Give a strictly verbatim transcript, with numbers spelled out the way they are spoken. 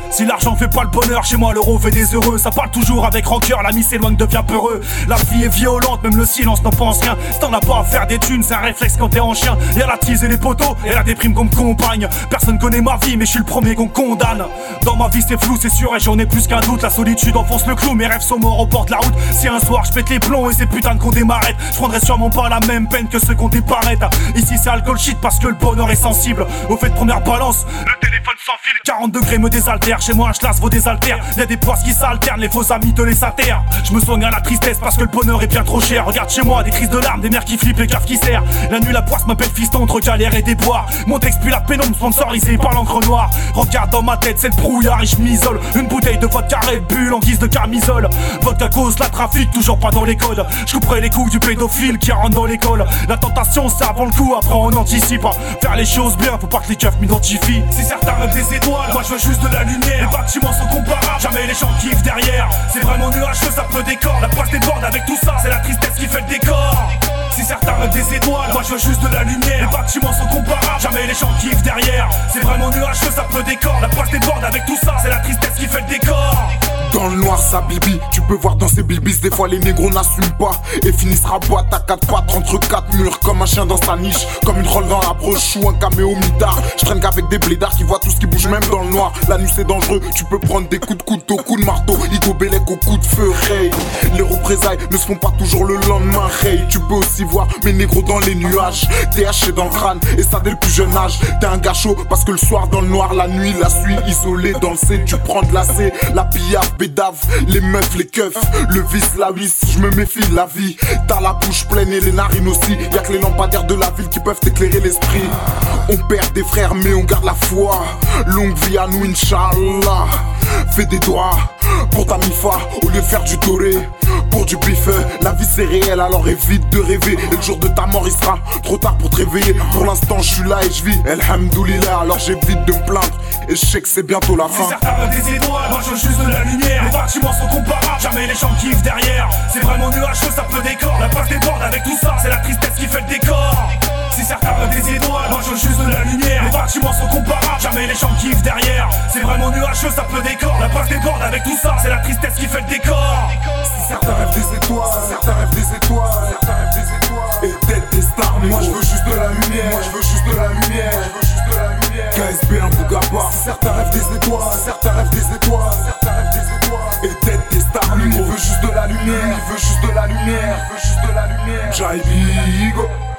Si l'argent fait pas le bonheur, chez moi l'euro fait des heureux. Ça parle toujours avec rancœur, l'ami s'éloigne, devient peureux. La vie est violente, même le silence n'en pense rien. Si t'en as pas à faire des thunes, c'est un réflexe quand t'es en chien. Y'a la tease et les poteaux, et la déprime qu'on me compagne. Personne connaît ma vie, mais je suis le premier qu'on condamne. Dans ma vie c'est flou, c'est sûr, et j'en ai plus qu'un doute. La solitude enfonce le clou, mes rêves sont morts au bord de la route. Si un soir je pète les plombs et ces putains de condés m'arrêtent, je prendrai sûrement pas la même peine que ceux qu'on déparête. Ici c'est alcool shit parce que le bonheur est sensible. Au fait de première balance, le téléphone sans fil. Quarante degrés me désaltère, chez moi un chlasse vaut désaltère. Y'a des poisses qui s'alternent, les faux amis te laissent à terre. Je me soigne à la tristesse parce que le bonheur est bien trop cher. Regarde chez moi, des crises de larmes, des mères qui flippent, les caves qui serrent. La nuit la poisse m'appelle fiston entre galère et déboire. Mon texte puis la pénombre sponsorisé par l'encre noire. Regarde dans ma tête, c'est le brouillard et je m'isole. Une bouteille de vodka Red Bull en guise de camisole. Vodka cause la trafic, toujours pas dans les codes. Je couperai les coups du pédophile qui rentre dans l'école. La tentation c'est avant le coup, après on anticipe. Faire les choses bien, faut pas que les keufs m'identifient. Si certains rêvent des étoiles, moi je veux juste de la lumière. Les bâtiments sont comparables, jamais les gens kiffent derrière. C'est vraiment nuageux, ça peut décor. La poisse déborde avec tout ça, c'est la tristesse qui fait le décor. Si certains rêvent des étoiles, moi je veux juste de la lumière. Les bâtiments sont comparables, jamais les gens kiffent derrière. C'est vraiment nuageux, ça peut décor. La poisse déborde avec tout ça, c'est la tristesse qui fait le décor. Dans le noir ça bibi, tu peux voir dans ces bilbis. Des fois les négros n'assument pas et finissent raboîte à quatre pattes entre quatre murs. Comme un chien dans sa niche, comme une troll dans la broche ou un caméo mitard. Je traîne qu'avec des blédards qui voient tout ce qui bouge même dans le noir. La nuit c'est dangereux, tu peux prendre des coups de couteau, coups de marteau. Igo Bélec au coup de feu, hey. Les représailles ne se font pas toujours le lendemain, hey. Tu peux aussi voir mes négros dans les nuages, T H dans le crâne et ça dès le plus jeune âge. T'es un gars chaud parce que le soir dans le noir, la nuit la suit isolé dans le C. Tu prends de la C, la pillave, bédave, les meufs, les keufs, le vice, la vis, je me méfie de la vie. T'as la bouche pleine et les narines aussi. Y'a que les lampadaires de la ville qui peuvent éclairer l'esprit. On perd des frères mais on garde la foi. Longue vie à nous Inch'Allah. Fais des doigts pour ta mifa au lieu de faire du doré. Pour du bif, la vie c'est réel alors évite de rêver. Et le jour de ta mort il sera trop tard pour te réveiller. Pour l'instant je suis là et je vis, elhamdoulilah. Alors j'évite de me plaindre et je sais que c'est bientôt la fin. Si certains rêvent des étoiles, moi je veux juste de la lumière. Les bâtiments sont comparables, jamais les gens kiffent derrière. C'est vraiment nuageux, ça peut décor. La poisse déborde avec tout ça, c'est la tristesse qui fait le décor. Si certains rêvent des étoiles, moi je veux juste de la lumière. Les bâtiments sont comparables, jamais les gens kiffent derrière. C'est vraiment nuageux, ça peut décor. La poisse déborde avec tout ça, c'est la tristesse qui fait le décor. Si certains rêvent des étoiles, certains rêvent des étoiles, certains rêvent des étoiles et d'être des stars, mais moi je veux juste de la lumière. Moi je veux juste de la lumière. Je veux juste de la lumière. K S B un Bougaba. Si certains rêvent des étoiles, certains rêvent des étoiles, certains rêvent des étoiles et d'être des stars, mais on veut juste de la lumière. Il veut juste de la lumière. Il veut juste de la lumière. Jai Bigo.